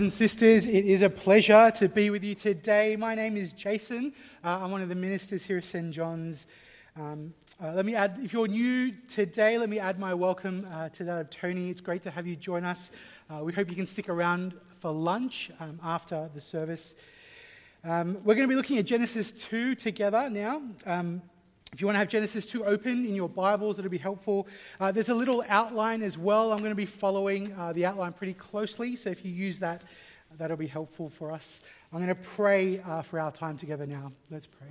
And sisters, it is a pleasure to be with you today. My name is Jason. I'm one of the ministers here at St. John's. Let me add, if you're new today, let me add my welcome to that of Tony. It's great to have you join us. We hope you can stick around for lunch after the service. We're going to be looking at Genesis 2 together now. If you want to have Genesis 2 open in your Bibles, it'll be helpful. There's a little outline as well. I'm going to be following the outline pretty closely, so if you use that, that'll be helpful for us. I'm going to pray for our time together now. Let's pray.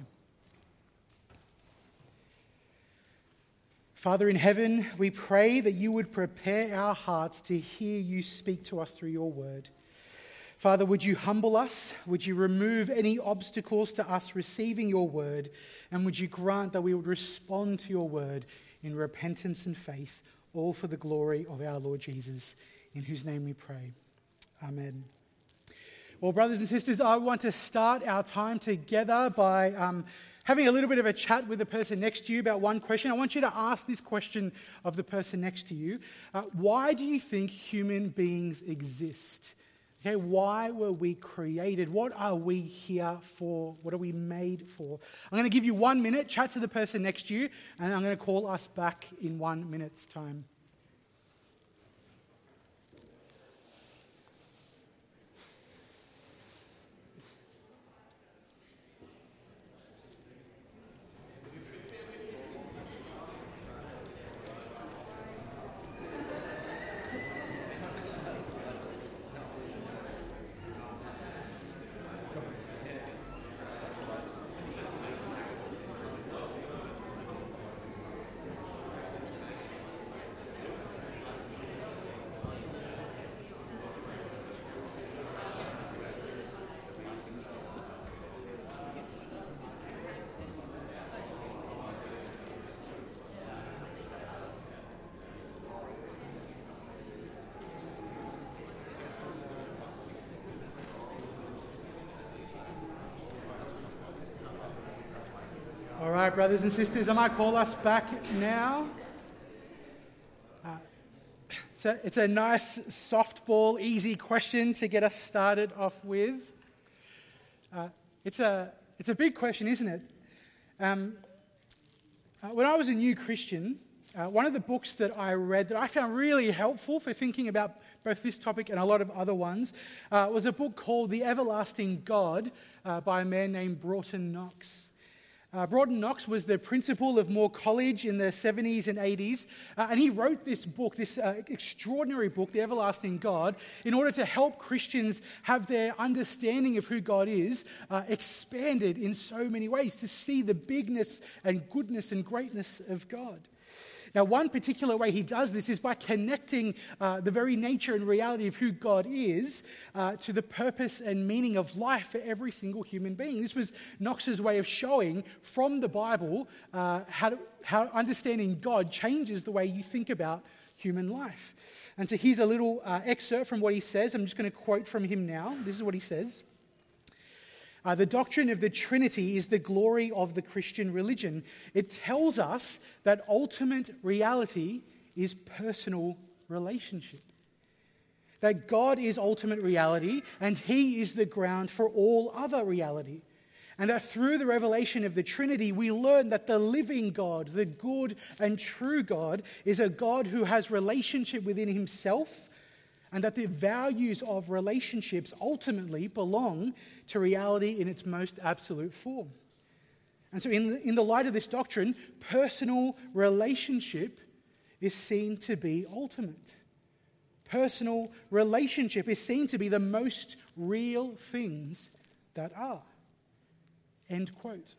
Father in heaven, we pray that you would prepare our hearts to hear you speak to us through your word. Father, would you humble us? Would you remove any obstacles to us receiving your word? And would you grant that we would respond to your word in repentance and faith, all for the glory of our Lord Jesus, in whose name we pray. Amen. Well, brothers and sisters, I want to start our time together by having a little bit of a chat with the person next to you about one question. I want you to ask this question of the person next to you. Why do you think human beings exist? Okay, why were we created? What are we here for? What are we made for? I'm going to give you 1 minute, chat to the person next to you, and I'm going to call us back in 1 minute's time. All right, brothers and sisters, I might call us back now. It's a nice softball, easy question to get us started off with. It's a big question, isn't it? When I was a new Christian, one of the books that I read that I found really helpful for thinking about both this topic and a lot of other ones was a book called The Everlasting God by a man named Broughton Knox. Broughton Knox was the principal of Moore College in the 70s and 80s, and he wrote this book, this extraordinary book, The Everlasting God, in order to help Christians have their understanding of who God is expanded in so many ways, to see the bigness and goodness and greatness of God. Now, one particular way he does this is by connecting the very nature and reality of who God is to the purpose and meaning of life for every single human being. This was Knox's way of showing from the Bible how understanding God changes the way you think about human life. And so here's a little excerpt from what he says. I'm just going to quote from him now. This is what he says. The doctrine of the Trinity is the glory of the Christian religion. It tells us that ultimate reality is personal relationship. That God is ultimate reality and He is the ground for all other reality. And that through the revelation of the Trinity, we learn that the living God, the good and true God, is a God who has relationship within Himself, and that the values of relationships ultimately belong to reality in its most absolute form. And so in the light of this doctrine, personal relationship is seen to be ultimate. Personal relationship is seen to be the most real things that are. End quote.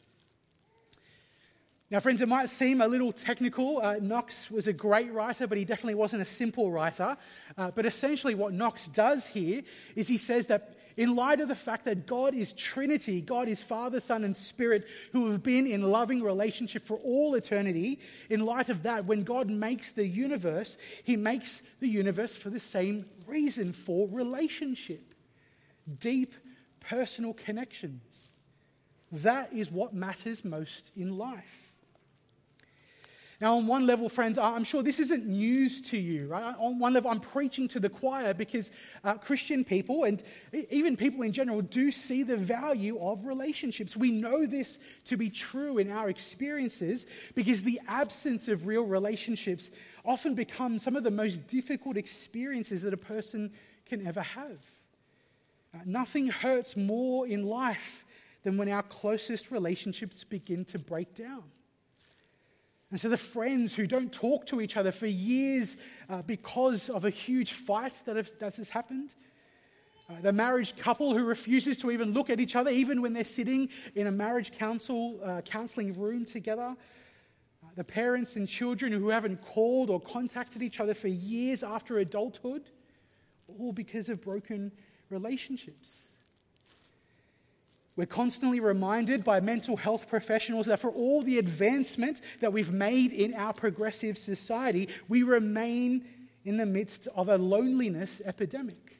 Now, friends, it might seem a little technical. Knox was a great writer, but he definitely wasn't a simple writer. But essentially what Knox does here is he says that in light of the fact that God is Trinity, God is Father, Son, and Spirit, who have been in loving relationship for all eternity, in light of that, when God makes the universe, He makes the universe for the same reason, for relationship. Deep personal connections. That is what matters most in life. Now, on one level, friends, I'm sure this isn't news to you, right? On one level, I'm preaching to the choir because Christian people and even people in general do see the value of relationships. We know this to be true in our experiences because the absence of real relationships often becomes some of the most difficult experiences that a person can ever have. Nothing hurts more in life than when our closest relationships begin to break down. And so the friends who don't talk to each other for years because of a huge fight that has happened, the married couple who refuses to even look at each other even when they're sitting in a marriage counseling room together, the parents and children who haven't called or contacted each other for years after adulthood, all because of broken relationships. We're constantly reminded by mental health professionals that for all the advancement that we've made in our progressive society, we remain in the midst of a loneliness epidemic.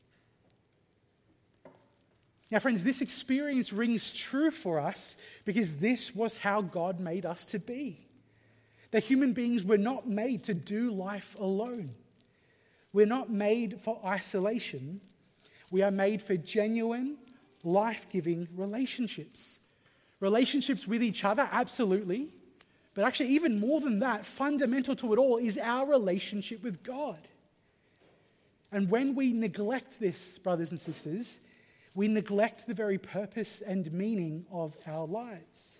Now, friends, this experience rings true for us because this was how God made us to be. That human beings were not made to do life alone. We're not made for isolation. We are made for genuine, life-giving relationships. Relationships with each other, absolutely. But actually, even more than that, fundamental to it all is our relationship with God. And when we neglect this, brothers and sisters, we neglect the very purpose and meaning of our lives.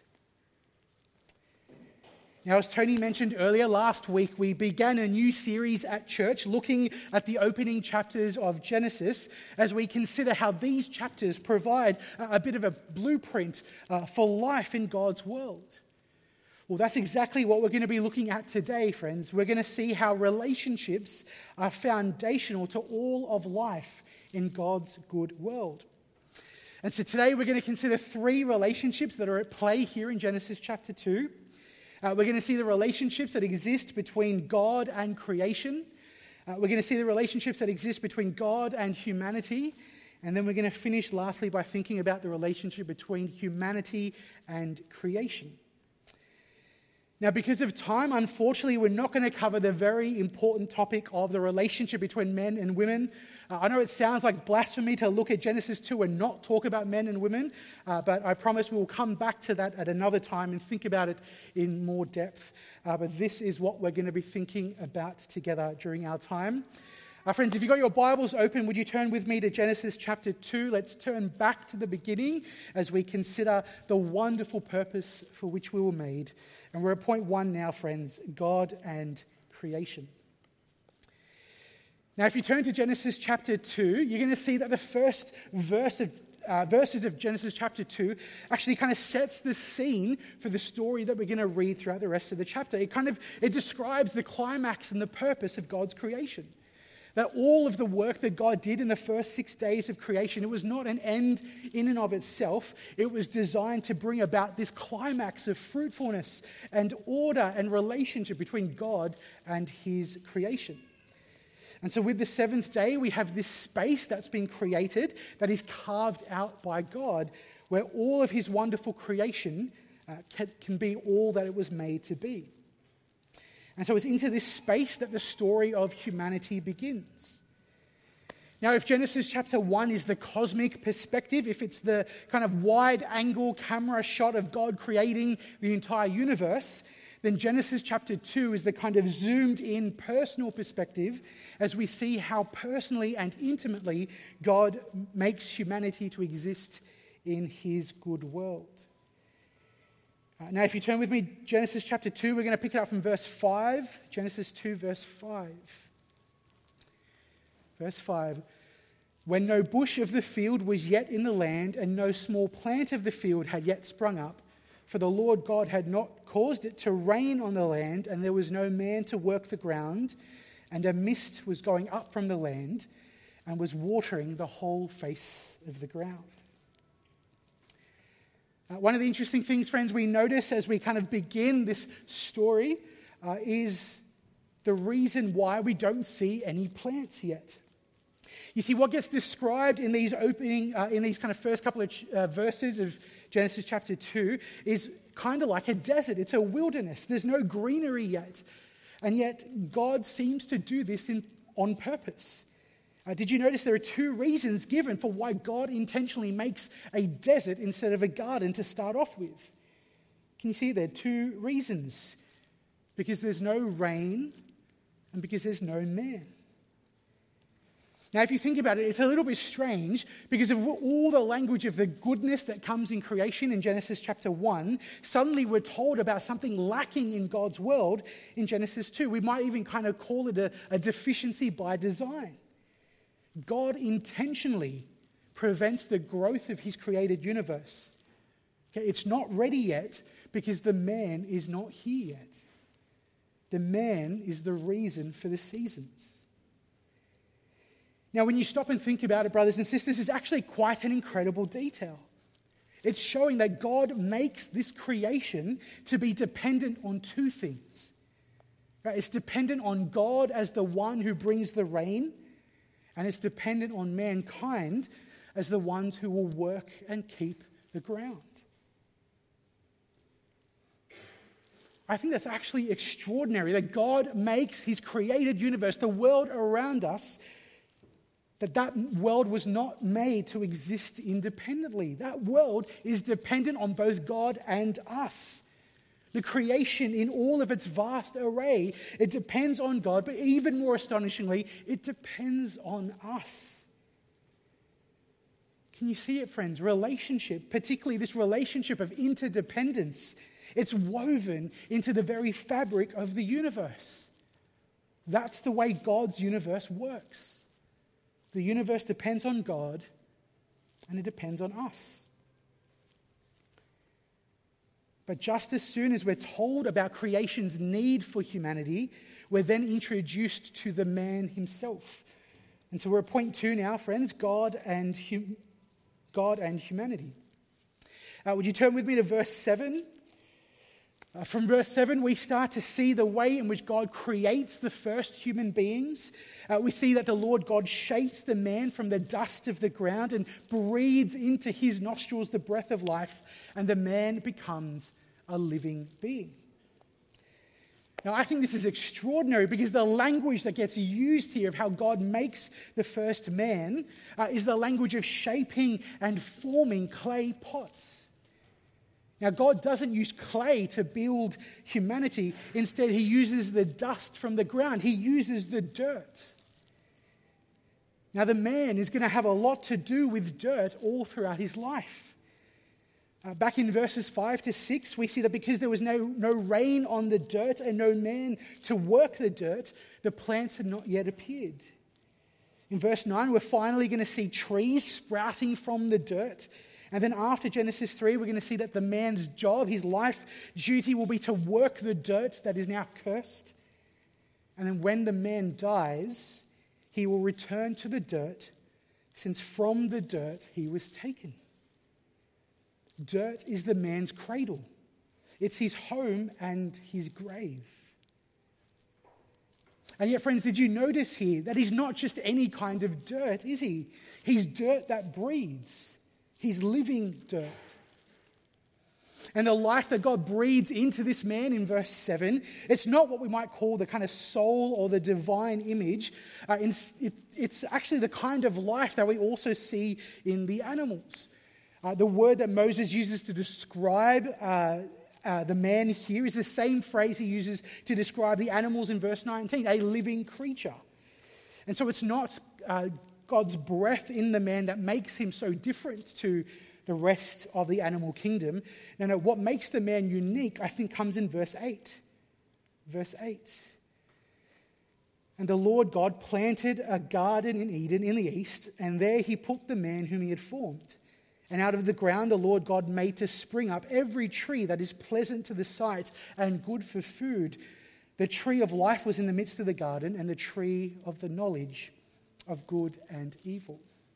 Now, as Tony mentioned earlier, last week we began a new series at church looking at the opening chapters of Genesis as we consider how these chapters provide a bit of a blueprint for life in God's world. Well, that's exactly what we're going to be looking at today, friends. We're going to see how relationships are foundational to all of life in God's good world. And so today we're going to consider 3 relationships that are at play here in Genesis chapter 2. We're going to see the relationships that exist between God and creation. We're going to see the relationships that exist between God and humanity. And then we're going to finish lastly by thinking about the relationship between humanity and creation. Now, because of time, unfortunately, we're not going to cover the very important topic of the relationship between men and women. I know it sounds like blasphemy to look at Genesis 2 and not talk about men and women, but I promise we will come back to that at another time and think about it in more depth. But this is what we're going to be thinking about together during our time. Friends, if you've got your Bibles open, would you turn with me to Genesis chapter 2? Let's turn back to the beginning as we consider the wonderful purpose for which we were made. And we're at point 1 now, friends, God and creation. Now, if you turn to Genesis chapter 2, you're going to see that the first verses of Genesis chapter 2 actually kind of sets the scene for the story that we're going to read throughout the rest of the chapter. It describes the climax and the purpose of God's creation. That all of the work that God did in the first 6 days of creation, it was not an end in and of itself. It was designed to bring about this climax of fruitfulness and order and relationship between God and his creation. And so with the 7th day, we have this space that's been created that is carved out by God, where all of his wonderful creation can be all that it was made to be. And so it's into this space that the story of humanity begins. Now, if Genesis chapter 1 is the cosmic perspective, if it's the kind of wide-angle camera shot of God creating the entire universe, then Genesis chapter 2 is the kind of zoomed-in personal perspective as we see how personally and intimately God makes humanity to exist in his good world. Now, if you turn with me, Genesis chapter 2, we're going to pick it up from verse 5. Genesis 2, verse 5. Verse 5. When no bush of the field was yet in the land, and no small plant of the field had yet sprung up, for the Lord God had not caused it to rain on the land, and there was no man to work the ground, and a mist was going up from the land, and was watering the whole face of the ground. One of the interesting things, friends, we notice as we kind of begin this story is the reason why we don't see any plants yet. You see, what gets described in these kind of first couple of verses of Genesis chapter 2 is kind of like a desert. It's a wilderness. There's no greenery yet. And yet God seems to do this on purpose. Did you notice there are two reasons given for why God intentionally makes a desert instead of a garden to start off with? Can you see there? Two reasons. Because there's no rain and because there's no man. Now, if you think about it, it's a little bit strange because of all the language of the goodness that comes in creation in Genesis chapter 1. Suddenly we're told about something lacking in God's world in Genesis 2. We might even kind of call it a deficiency by design. God intentionally prevents the growth of his created universe. Okay, it's not ready yet because the man is not here yet. The man is the reason for the seasons. Now, when you stop and think about it, brothers and sisters, it's actually quite an incredible detail. It's showing that God makes this creation to be dependent on two things. Right? It's dependent on God as the one who brings the rain, and it's dependent on mankind as the ones who will work and keep the ground. I think that's actually extraordinary that God makes his created universe, the world around us, that world was not made to exist independently. That world is dependent on both God and us. The creation in all of its vast array, it depends on God, but even more astonishingly, it depends on us. Can you see it, friends? Relationship, particularly this relationship of interdependence, it's woven into the very fabric of the universe. That's the way God's universe works. The universe depends on God, and it depends on us. But just as soon as we're told about creation's need for humanity, we're then introduced to the man himself. And so we're at point 2 now, friends, God and humanity. Would you turn with me to verse 7? From verse 7, we start to see the way in which God creates the first human beings. We see that the Lord God shapes the man from the dust of the ground and breathes into his nostrils the breath of life, and the man becomes a living being. Now, I think this is extraordinary because the language that gets used here of how God makes the first man is the language of shaping and forming clay pots. Now, God doesn't use clay to build humanity. Instead, he uses the dust from the ground. He uses the dirt. Now, the man is going to have a lot to do with dirt all throughout his life. Back in verses 5 to 6, we see that because there was no rain on the dirt and no man to work the dirt, the plants had not yet appeared. In verse 9, we're finally going to see trees sprouting from the dirt. And then after Genesis 3, we're going to see that the man's job, his life duty, will be to work the dirt that is now cursed. And then when the man dies, he will return to the dirt, since from the dirt he was taken. Dirt is the man's cradle. It's his home and his grave. And yet, friends, did you notice here that he's not just any kind of dirt, is he? He's dirt that breathes. He's living dirt. And the life that God breathes into this man in verse 7, it's not what we might call the kind of soul or the divine image. It's actually the kind of life that we also see in the animals. The word that Moses uses to describe the man here is the same phrase he uses to describe the animals in verse 19, a living creature. And so it's not God's breath in the man that makes him so different to the rest of the animal kingdom. No, what makes the man unique, I think, comes in verse 8. Verse 8. And the Lord God planted a garden in Eden in the east, and there he put the man whom he had formed. And out of the ground the Lord God made to spring up every tree that is pleasant to the sight and good for food. The tree of life was in the midst of the garden, and the tree of the knowledge of good and evil.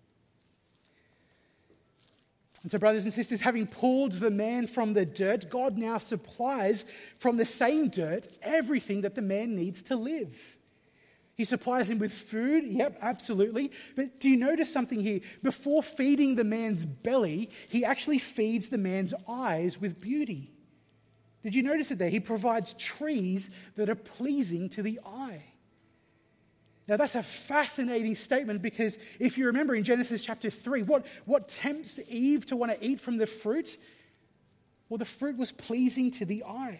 And so, brothers and sisters, having pulled the man from the dirt, God now supplies from the same dirt everything that the man needs to live. He supplies him with food, yep, absolutely. But do you notice something here? Before feeding the man's belly, he actually feeds the man's eyes with beauty. Did you notice it there? He provides trees that are pleasing to the eye. Now that's a fascinating statement, because if you remember in Genesis chapter 3, what tempts Eve to want to eat from the fruit? Well, the fruit was pleasing to the eye.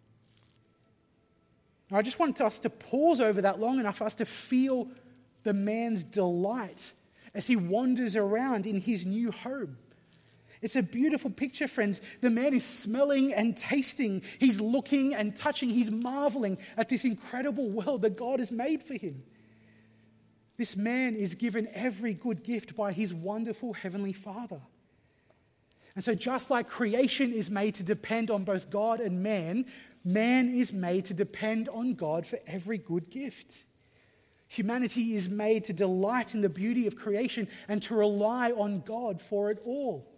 Now I just want us to pause over that long enough for us to feel the man's delight as he wanders around in his new home. It's a beautiful picture, friends. The man is smelling and tasting. He's looking and touching. He's marveling at this incredible world that God has made for him. This man is given every good gift by his wonderful heavenly Father. And so just like creation is made to depend on both God and man is made to depend on God for every good gift. Humanity is made to delight in the beauty of creation and to rely on God for it all.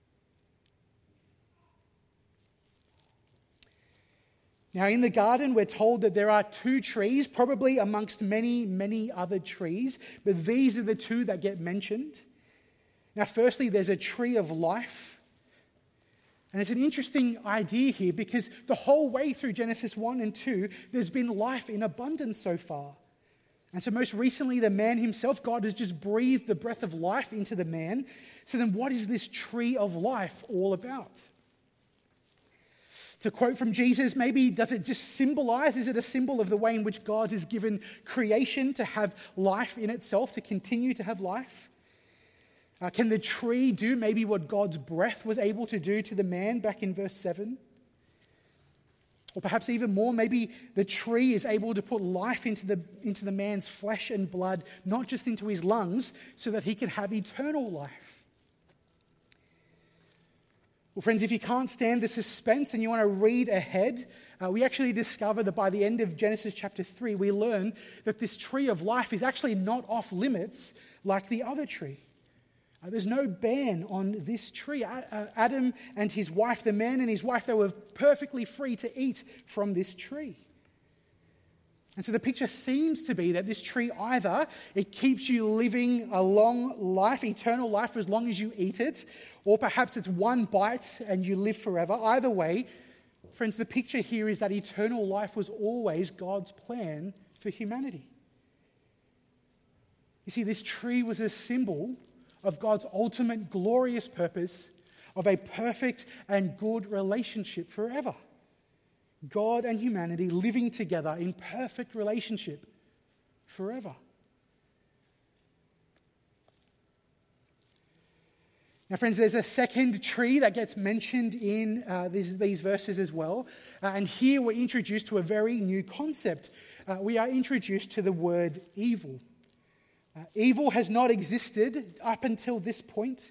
Now, in the garden, we're told that there are two trees, probably amongst many, many other trees, but these are the two that get mentioned. Now, firstly, there's a tree of life. And it's an interesting idea here, because the whole way through Genesis 1 and 2, there's been life in abundance so far. And so most recently, the man himself, God has just breathed the breath of life into the man. So then what is this tree of life all about? To quote from Jesus, maybe does it just symbolize, is it a symbol of the way in which God has given creation to have life in itself, to continue to have life? Can the tree do maybe what God's breath was able to do to the man back in verse 7? Or perhaps even more, maybe the tree is able to put life into the man's flesh and blood, not just into his lungs, so that he can have eternal life. Well, friends, if you can't stand the suspense and you want to read ahead, we actually discover that by the end of Genesis chapter 3, we learn that this tree of life is actually not off limits like the other tree. There's no ban on this tree. Adam and his wife, the man and his wife, they were perfectly free to eat from this tree. And so the picture seems to be that this tree, either it keeps you living a long life, eternal life, for as long as you eat it, or perhaps it's one bite and you live forever. Either way, friends, the picture here is that eternal life was always God's plan for humanity. You see, this tree was a symbol of God's ultimate glorious purpose of a perfect and good relationship forever. God and humanity living together in perfect relationship forever. Now, friends, there's a second tree that gets mentioned in these verses as well. And here we're introduced to a very new concept. We are introduced to the word evil. Evil has not existed up until this point.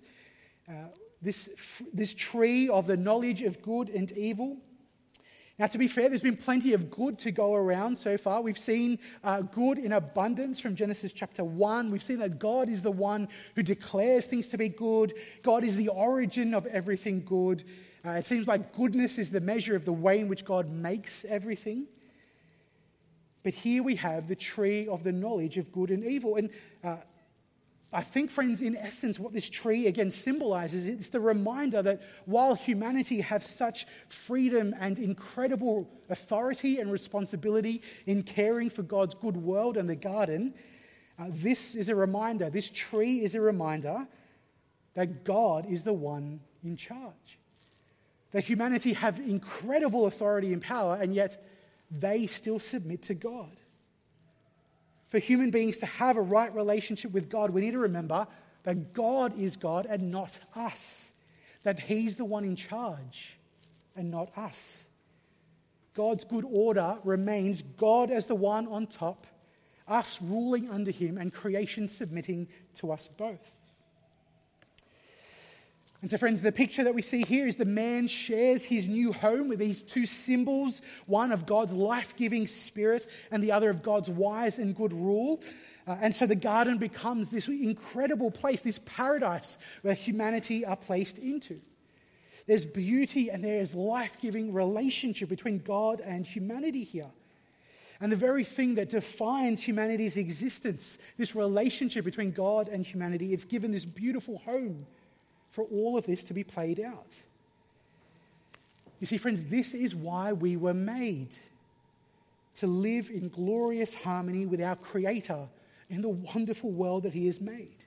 This tree of the knowledge of good and evil. Now, to be fair, there's been plenty of good to go around so far. We've seen good in abundance from Genesis chapter 1. We've seen that God is the one who declares things to be good. God is the origin of everything good. It seems like goodness is the measure of the way in which God makes everything. But here we have the tree of the knowledge of good and evil. And I think, friends, in essence, what this tree again symbolizes, it's the reminder that while humanity have such freedom and incredible authority and responsibility in caring for God's good world and the garden, this is a reminder, this tree is a reminder that God is the one in charge. That humanity have incredible authority and power, and yet they still submit to God. For human beings to have a right relationship with God, we need to remember that God is God and not us. That He's the one in charge and not us. God's good order remains God as the one on top, us ruling under Him, and creation submitting to us both. And so, friends, the picture that we see here is the man shares his new home with these two symbols, one of God's life-giving spirit and the other of God's wise and good rule. And so the garden becomes this incredible place, this paradise where humanity are placed into. There's beauty and there is life-giving relationship between God and humanity here. And the very thing that defines humanity's existence, this relationship between God and humanity, it's given this beautiful home for all of this to be played out. You see, friends, this is why we were made, to live in glorious harmony with our Creator in the wonderful world that He has made.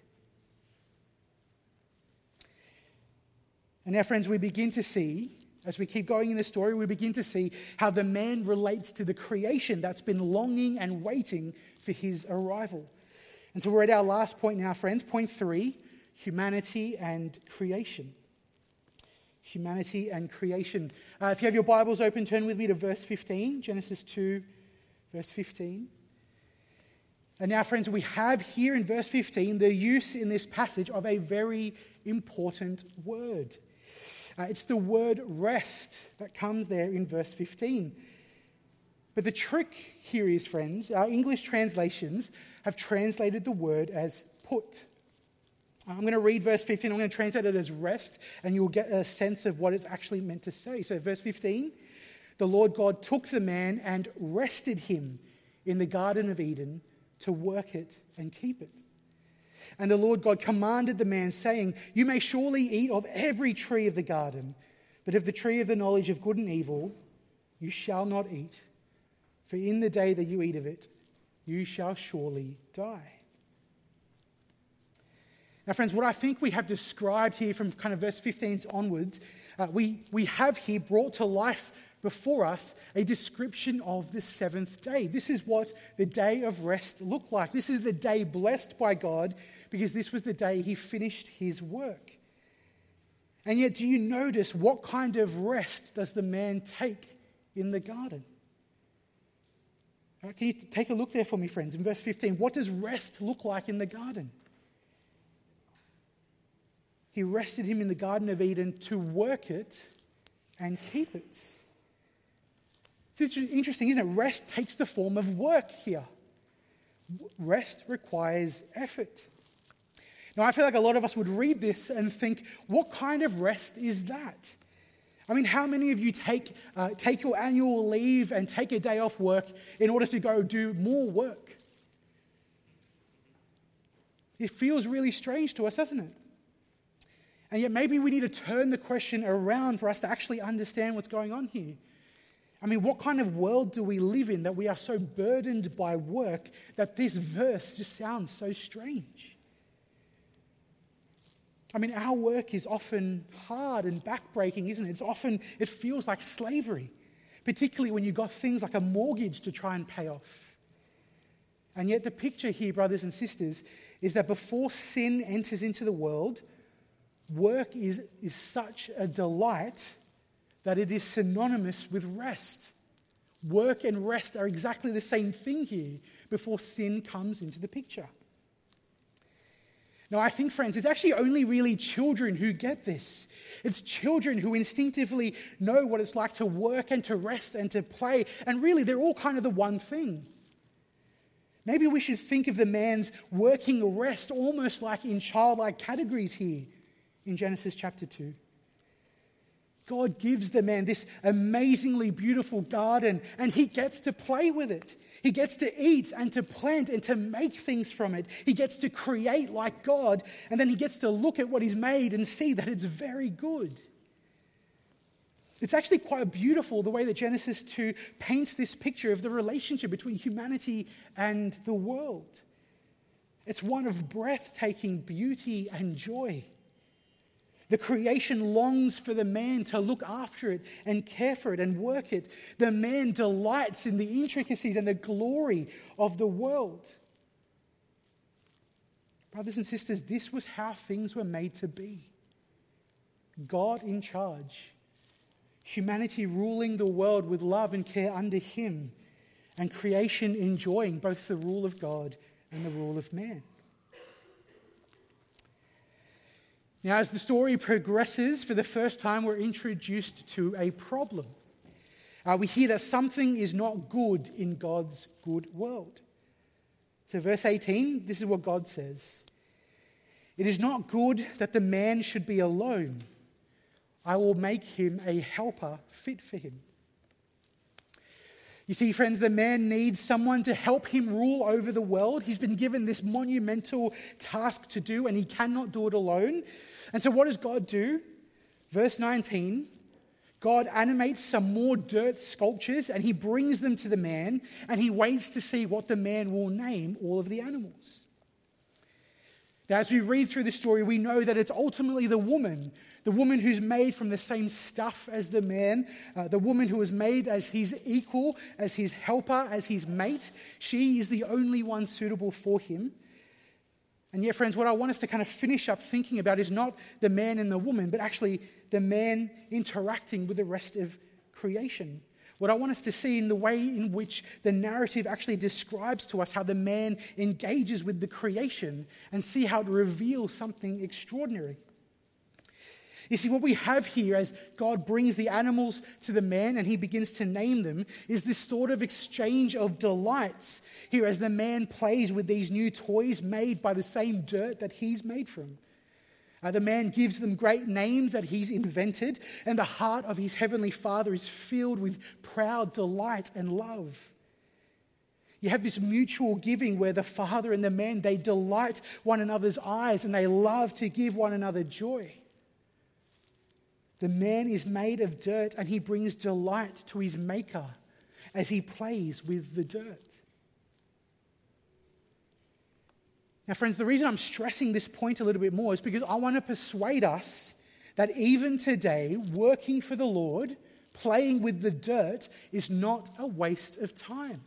And now, friends, we begin to see, as we keep going in the story, we begin to see how the man relates to the creation that's been longing and waiting for his arrival. And so we're at our last point now, friends. Point 3, humanity and creation. Humanity and creation. If you have your Bibles open, turn with me to verse 15, Genesis 2, verse 15. And now, friends, we have here in verse 15 the use in this passage of a very important word. It's the word rest that comes there in verse 15. But the trick here is, friends, our English translations have translated the word as put. I'm going to read verse 15. I'm going to translate it as rest, and you'll get a sense of what it's actually meant to say. So verse 15, the Lord God took the man and rested him in the Garden of Eden to work it and keep it. And the Lord God commanded the man, saying, you may surely eat of every tree of the garden, but of the tree of the knowledge of good and evil you shall not eat, for in the day that you eat of it, you shall surely die. Now, friends, what I think we have described here from kind of verse 15 onwards, we have here brought to life before us a description of the seventh day. This is what the day of rest looked like. This is the day blessed by God because this was the day He finished His work. And yet, do you notice what kind of rest does the man take in the garden? Can you take a look there for me, friends? In verse 15, what does rest look like in the garden? He rested him in the Garden of Eden to work it and keep it. It's interesting, isn't it? Rest takes the form of work here. Rest requires effort. Now, I feel like a lot of us would read this and think, what kind of rest is that? I mean, how many of you take your annual leave and take a day off work in order to go do more work? It feels really strange to us, doesn't it? And yet maybe we need to turn the question around for us to actually understand what's going on here. I mean, what kind of world do we live in that we are so burdened by work that this verse just sounds so strange? I mean, our work is often hard and backbreaking, isn't it? It feels like slavery, particularly when you've got things like a mortgage to try and pay off. And yet the picture here, brothers and sisters, is that before sin enters into the world, work is such a delight that it is synonymous with rest. Work and rest are exactly the same thing here before sin comes into the picture. Now, I think, friends, it's actually only really children who get this. It's children who instinctively know what it's like to work and to rest and to play, and really they're all kind of the one thing. Maybe we should think of the man's working rest almost like in childlike categories here in Genesis chapter 2. God gives the man this amazingly beautiful garden, and he gets to play with it. He gets to eat and to plant and to make things from it. He gets to create like God, and then he gets to look at what he's made and see that it's very good. It's actually quite beautiful the way that Genesis 2 paints this picture of the relationship between humanity and the world. It's one of breathtaking beauty and joy. The creation longs for the man to look after it and care for it and work it. The man delights in the intricacies and the glory of the world. Brothers and sisters, this was how things were made to be. God in charge. Humanity ruling the world with love and care under Him. And creation enjoying both the rule of God and the rule of man. Now, as the story progresses, for the first time, we're introduced to a problem. We hear that something is not good in God's good world. So verse 18, this is what God says. It is not good that the man should be alone. I will make him a helper fit for him. You see, friends, the man needs someone to help him rule over the world. He's been given this monumental task to do, and he cannot do it alone. And so what does God do? Verse 19, God animates some more dirt sculptures and he brings them to the man, and he waits to see what the man will name all of the animals. Now, as we read through the story, we know that it's ultimately the woman who's made from the same stuff as the man, the woman who is made as his equal, as his helper, as his mate. She is the only one suitable for him. And yet, friends, what I want us to kind of finish up thinking about is not the man and the woman, but actually the man interacting with the rest of creation. What I want us to see in the way in which the narrative actually describes to us how the man engages with the creation, and see how it reveals something extraordinary. You see, what we have here as God brings the animals to the man and he begins to name them is this sort of exchange of delights here as the man plays with these new toys made by the same dirt that he's made from. The man gives them great names that he's invented, and the heart of his heavenly Father is filled with proud delight and love. You have this mutual giving where the father and the man, they delight one another's eyes and they love to give one another joy. The man is made of dirt and he brings delight to his maker as he plays with the dirt. Now, friends, the reason I'm stressing this point a little bit more is because I want to persuade us that even today, working for the Lord, playing with the dirt, is not a waste of time.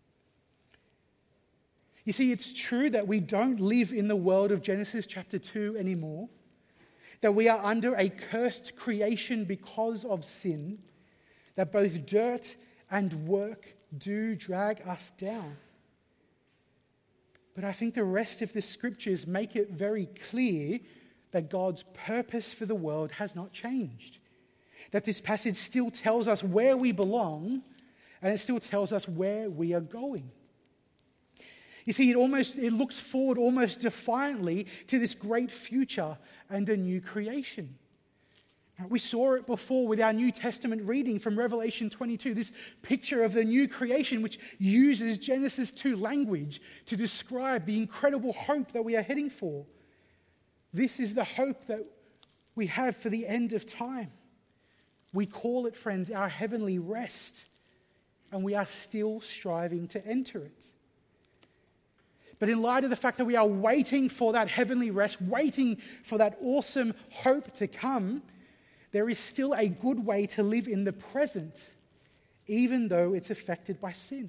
You see, it's true that we don't live in the world of Genesis chapter 2 anymore, that we are under a cursed creation because of sin, that both dirt and work do drag us down. But I think the rest of the scriptures make it very clear that God's purpose for the world has not changed. That this passage still tells us where we belong, and it still tells us where we are going. You see, it looks forward almost defiantly to this great future and a new creation. We saw it before with our New Testament reading from Revelation 22, this picture of the new creation which uses Genesis 2 language to describe the incredible hope that we are heading for. This is the hope that we have for the end of time. We call it, friends, our heavenly rest, and we are still striving to enter it. But in light of the fact that we are waiting for that heavenly rest, waiting for that awesome hope to come, there is still a good way to live in the present, even though it's affected by sin.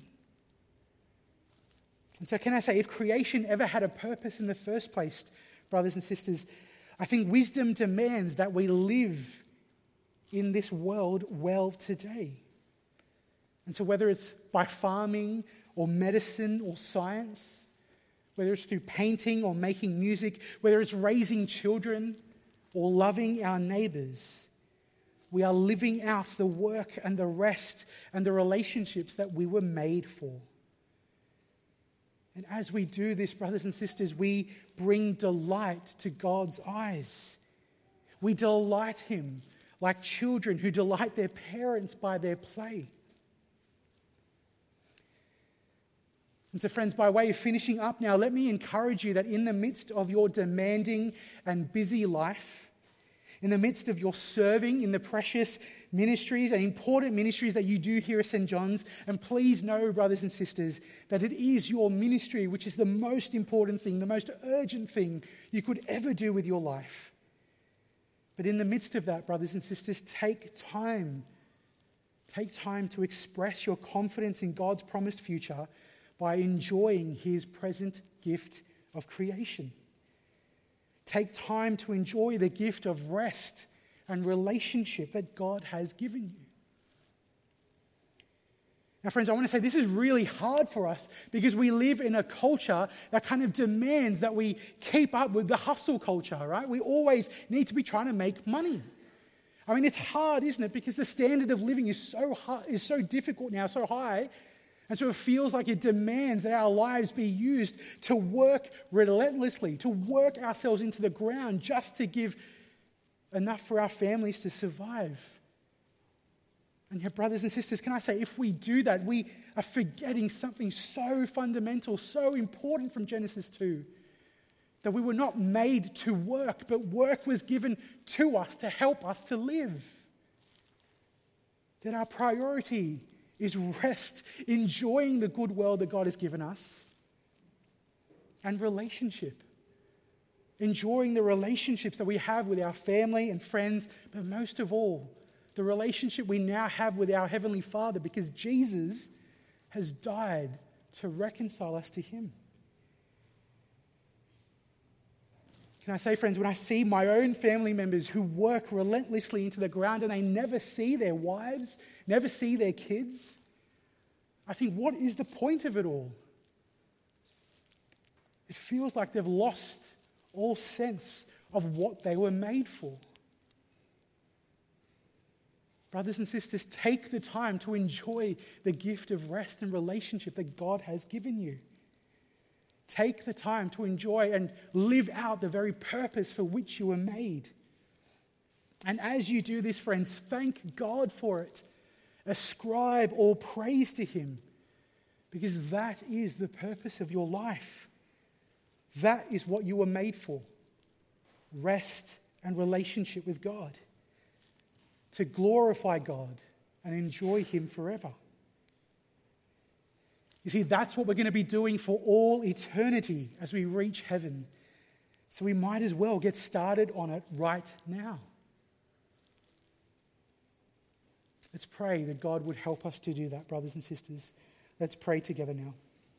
And so can I say, if creation ever had a purpose in the first place, brothers and sisters, I think wisdom demands that we live in this world well today. And so whether it's by farming or medicine or science, whether it's through painting or making music, whether it's raising children or loving our neighbors, we are living out the work and the rest and the relationships that we were made for. And as we do this, brothers and sisters, we bring delight to God's eyes. We delight him like children who delight their parents by their play. And so, friends, by way of finishing up now, let me encourage you that in the midst of your demanding and busy life, in the midst of your serving in the precious ministries and important ministries that you do here at St. John's, and please know, brothers and sisters, that it is your ministry which is the most important thing, the most urgent thing you could ever do with your life. But in the midst of that, brothers and sisters, take time to express your confidence in God's promised future by enjoying his present gift of creation. Take time to enjoy the gift of rest and relationship that God has given you. Now, friends, I want to say this is really hard for us because we live in a culture that kind of demands that we keep up with the hustle culture, right? We always need to be trying to make money. I mean, it's hard, isn't it? Because the standard of living is so difficult now, so high. And so it feels like it demands that our lives be used to work relentlessly, to work ourselves into the ground just to give enough for our families to survive. And yet, brothers and sisters, can I say, if we do that, we are forgetting something so fundamental, so important from Genesis 2, that we were not made to work, but work was given to us to help us to live. that our priority is rest, enjoying the good world that God has given us, and relationship. Enjoying the relationships that we have with our family and friends, but most of all, the relationship we now have with our Heavenly Father, because Jesus has died to reconcile us to Him. Can I say, friends, when I see my own family members who work relentlessly into the ground and they never see their wives, never see their kids, I think, what is the point of it all? It feels like they've lost all sense of what they were made for. Brothers and sisters, take the time to enjoy the gift of rest and relationship that God has given you. Take the time to enjoy and live out the very purpose for which you were made. And as you do this, friends, thank God for it. Ascribe all praise to Him, because that is the purpose of your life. That is what you were made for. Rest and relationship with God. To glorify God and enjoy Him forever. You see, that's what we're going to be doing for all eternity as we reach heaven. So we might as well get started on it right now. Let's pray that God would help us to do that, brothers and sisters. Let's pray together now.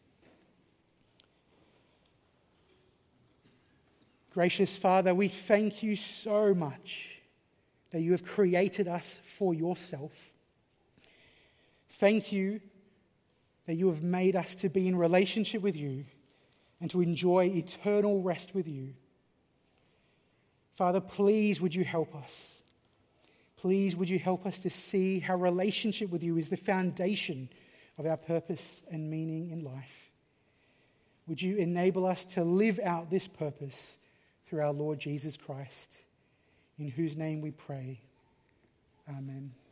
Gracious Father, we thank you so much that you have created us for yourself. Thank you that you have made us to be in relationship with you and to enjoy eternal rest with you. Father, please would you help us? Please would you help us to see how relationship with you is the foundation of our purpose and meaning in life. Would you enable us to live out this purpose through our Lord Jesus Christ, in whose name we pray. Amen.